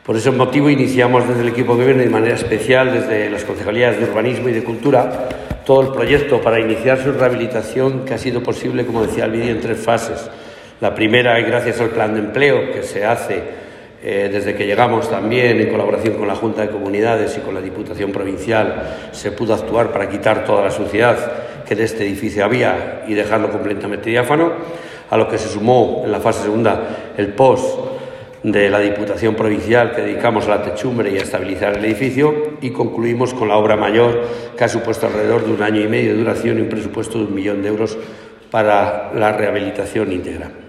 Por ese motivo iniciamos desde el equipo de gobierno, de manera especial desde las concejalías de Urbanismo y de Cultura, todo el proyecto para iniciar su rehabilitación, que ha sido posible, como decía el vídeo, en 3 fases. La primera, gracias al plan de empleo que se hace desde que llegamos, también en colaboración con la Junta de Comunidades y con la Diputación Provincial, se pudo actuar para quitar toda la suciedad que en este edificio había y dejarlo completamente diáfano, a lo que se sumó en la fase segunda el POS de la Diputación Provincial, que dedicamos a la techumbre y a estabilizar el edificio, y concluimos con la obra mayor, que ha supuesto alrededor de 1 año y medio de duración y un presupuesto de 1 millón de euros para la rehabilitación íntegra.